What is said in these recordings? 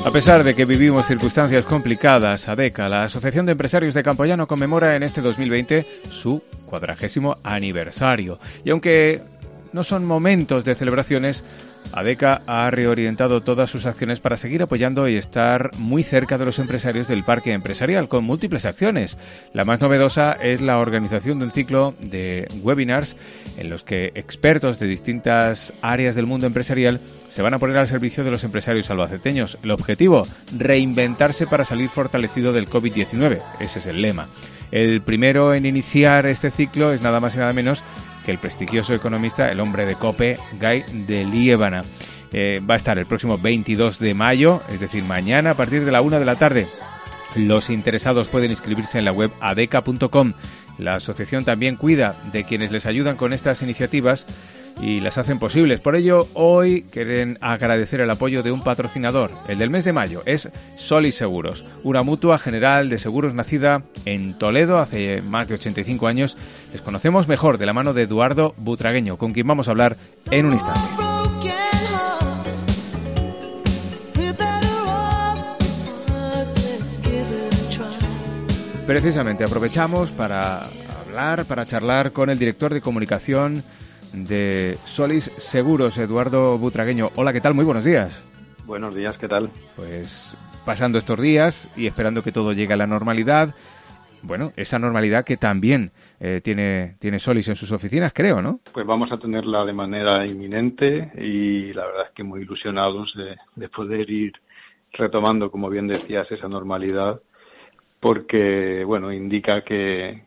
A pesar de que vivimos circunstancias complicadas, ADECA, la Asociación de Empresarios de Campoyano, conmemora en este 2020 su 40º aniversario. Y aunque no son momentos de celebraciones, ADECA ha reorientado todas sus acciones para seguir apoyando y estar muy cerca de los empresarios del parque empresarial, con múltiples acciones. La más novedosa es la organización de un ciclo de webinars en los que expertos de distintas áreas del mundo empresarial se van a poner al servicio de los empresarios albaceteños. El objetivo, reinventarse para salir fortalecido del COVID-19. Ese es el lema. El primero en iniciar este ciclo es nada más y nada menos que el prestigioso economista, el hombre de COPE, Guy de Liébana. Va a estar el próximo 22 de mayo, es decir, mañana a partir de la 1 de la tarde. Los interesados pueden inscribirse en la web adeca.com. La asociación también cuida de quienes les ayudan con estas iniciativas y las hacen posibles. Por ello, hoy quieren agradecer el apoyo de un patrocinador. El del mes de mayo es Solis Seguros, una mutua general de seguros nacida en Toledo hace más de 85 años. Les conocemos mejor de la mano de Eduardo Butragueño, con quien vamos a hablar en un instante. Precisamente aprovechamos para charlar con el director de comunicación de Solis Seguros, Eduardo Butragueño. Hola, ¿qué tal? Muy buenos días. Buenos días, ¿qué tal? Pues pasando estos días y esperando que todo llegue a la normalidad. Bueno, esa normalidad que también tiene Solis en sus oficinas, creo, ¿no? Pues vamos a tenerla de manera inminente y la verdad es que muy ilusionados de poder ir retomando, como bien decías, esa normalidad, porque, bueno, indica que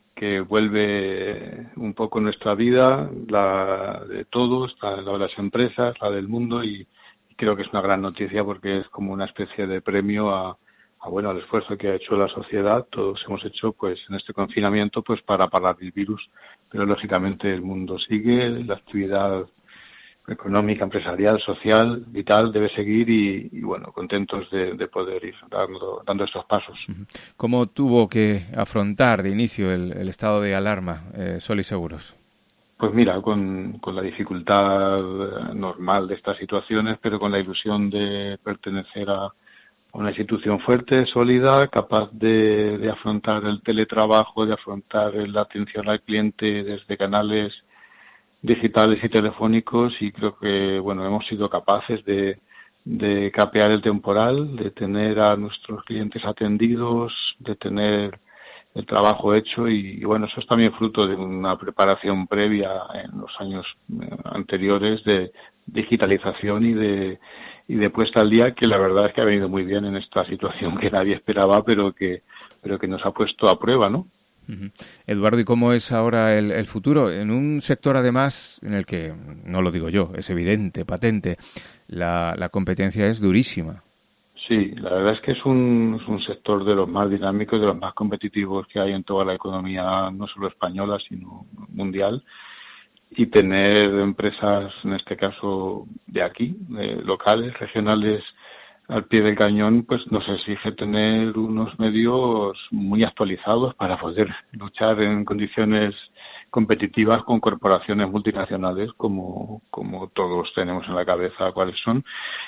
vuelve un poco nuestra vida, la de todos, la de las empresas, la del mundo, y creo que es una gran noticia porque es como una especie de premio al esfuerzo que ha hecho la sociedad. Todos hemos hecho, pues, en este confinamiento, pues, para parar el virus, pero lógicamente el mundo sigue, la actividad económica, empresarial, social, vital, debe seguir y bueno, contentos de poder ir dando estos pasos. ¿Cómo tuvo que afrontar de inicio el estado de alarma Solis Seguros? Pues mira, con la dificultad normal de estas situaciones, pero con la ilusión de pertenecer a una institución fuerte, sólida, capaz de afrontar el teletrabajo, de afrontar la atención al cliente desde canales digitales y telefónicos, y creo que, bueno, hemos sido capaces de capear el temporal, de tener a nuestros clientes atendidos, de tener el trabajo hecho y bueno, eso es también fruto de una preparación previa en los años anteriores de digitalización y de puesta al día, que la verdad es que ha venido muy bien en esta situación que nadie esperaba, pero que nos ha puesto a prueba, ¿no? Eduardo, ¿y cómo es ahora el futuro? En un sector, además, en el que, no lo digo yo, es evidente, patente, la competencia es durísima. Sí, la verdad es que es un sector de los más dinámicos, de los más competitivos que hay en toda la economía, no solo española, sino mundial. Y tener empresas, en este caso de aquí, locales, regionales, al pie del cañón, pues nos exige tener unos medios muy actualizados para poder luchar en condiciones competitivas con corporaciones multinacionales como todos tenemos en la cabeza cuáles son,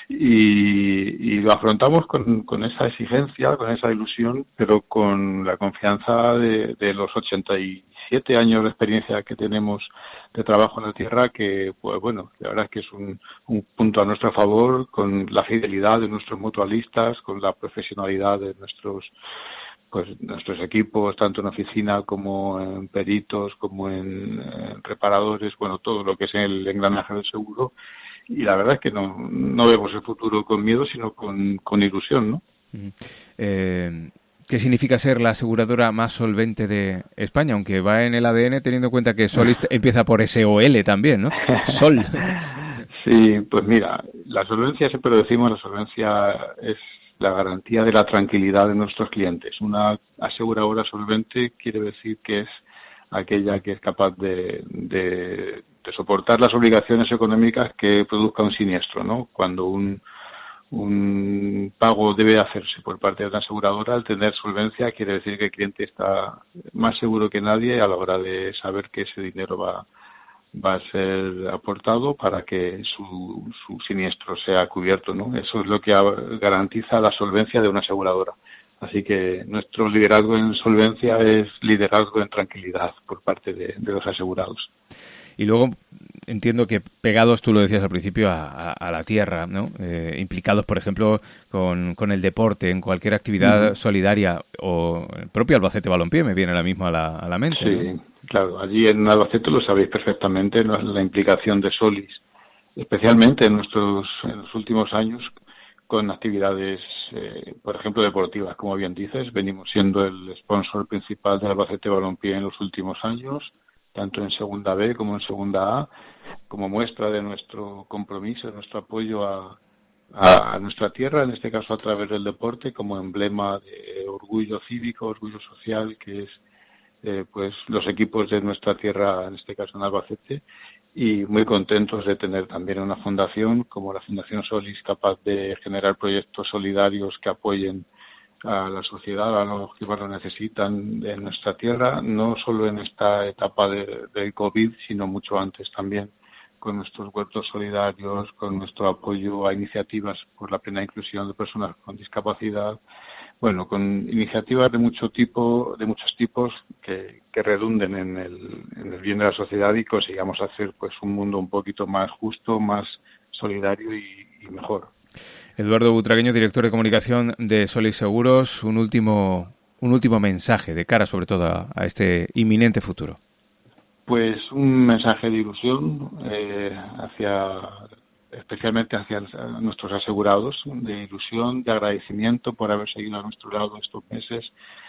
y lo afrontamos con esa exigencia, con esa ilusión, pero con la confianza de los 87 años de experiencia que tenemos de trabajo en la tierra, que, pues bueno, la verdad es que es un punto a nuestro favor, con la fidelidad de nuestros mutualistas, con la profesionalidad de nuestros equipos, tanto en oficina como en peritos, como en reparadores, bueno, todo lo que es el engranaje del seguro. Y la verdad es que no vemos el futuro con miedo, sino con ilusión, ¿no? ¿Qué significa ser la aseguradora más solvente de España? Aunque va en el ADN, teniendo en cuenta que Solis empieza por SOL también, ¿no? Sol. Sí, pues mira, la solvencia, siempre lo decimos, la solvencia es la garantía de la tranquilidad de nuestros clientes. Una aseguradora solvente quiere decir que es aquella que es capaz de soportar las obligaciones económicas que produzca un siniestro, ¿no? Cuando un pago debe hacerse por parte de una aseguradora, al tener solvencia quiere decir que el cliente está más seguro que nadie a la hora de saber que ese dinero va va a ser aportado para que su siniestro sea cubierto, ¿no? Eso es lo que garantiza la solvencia de una aseguradora. Así que nuestro liderazgo en solvencia es liderazgo en tranquilidad por parte de los asegurados. Y luego entiendo que pegados, tú lo decías al principio, a la tierra, ¿no? Implicados, por ejemplo, con el deporte, en cualquier actividad solidaria, o el propio Albacete Balompié me viene ahora mismo a la mente. Sí, ¿no? claro. Allí en Albacete lo sabéis perfectamente, la implicación de Solis, especialmente en los últimos años, con actividades, por ejemplo, deportivas, como bien dices. Venimos siendo el sponsor principal de Albacete Balompié en los últimos años, tanto en Segunda B como en Segunda A, como muestra de nuestro compromiso, de nuestro apoyo a nuestra tierra, en este caso a través del deporte, como emblema de orgullo cívico, orgullo social, que es pues los equipos de nuestra tierra, en este caso en Albacete, y muy contentos de tener también una fundación como la Fundación Solis, capaz de generar proyectos solidarios que apoyen a la sociedad, a los que más lo necesitan de nuestra tierra, no solo en esta etapa del COVID, sino mucho antes también, con nuestros huertos solidarios, con nuestro apoyo a iniciativas por la plena inclusión de personas con discapacidad, bueno, con iniciativas de muchos tipos que redunden en el bien de la sociedad y consigamos hacer pues un mundo un poquito más justo, más solidario y mejor. Eduardo Butragueño, director de comunicación de Solis Seguros, un último mensaje de cara sobre todo a este inminente futuro. Pues un mensaje de ilusión especialmente hacia nuestros asegurados, de ilusión, de agradecimiento por haber seguido a nuestro lado estos meses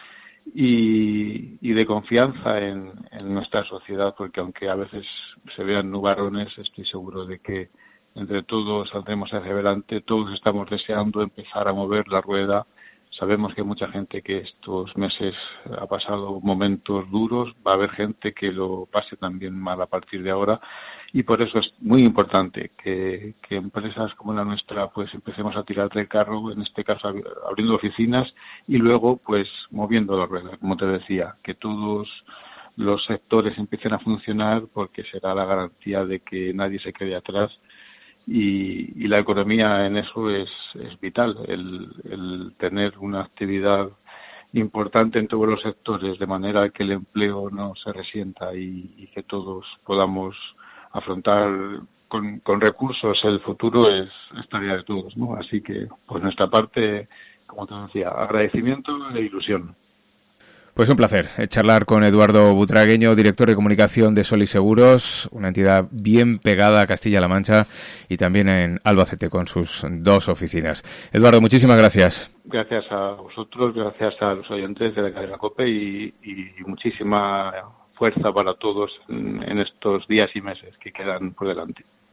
y de confianza en nuestra sociedad, porque aunque a veces se vean nubarrones, estoy seguro de que entre todos saldremos hacia adelante. Todos estamos deseando empezar a mover la rueda. Sabemos que hay mucha gente que estos meses ha pasado momentos duros, va a haber gente que lo pase también mal a partir de ahora y por eso es muy importante que empresas como la nuestra pues empecemos a tirar del carro, en este caso abriendo oficinas y luego pues moviendo la rueda, como te decía, que todos los sectores empiecen a funcionar porque será la garantía de que nadie se quede atrás. Y la economía en eso es vital, el tener una actividad importante en todos los sectores, de manera que el empleo no se resienta y que todos podamos afrontar con recursos el futuro es tarea de todos, ¿no? Así que, por nuestra parte, como te decía, agradecimiento e ilusión. Pues un placer charlar con Eduardo Butragueño, director de comunicación de Solis Seguros, una entidad bien pegada a Castilla-La Mancha y también en Albacete con sus 2 oficinas. Eduardo, muchísimas gracias. Gracias a vosotros, gracias a los oyentes de la cadena COPE y muchísima fuerza para todos en estos días y meses que quedan por delante.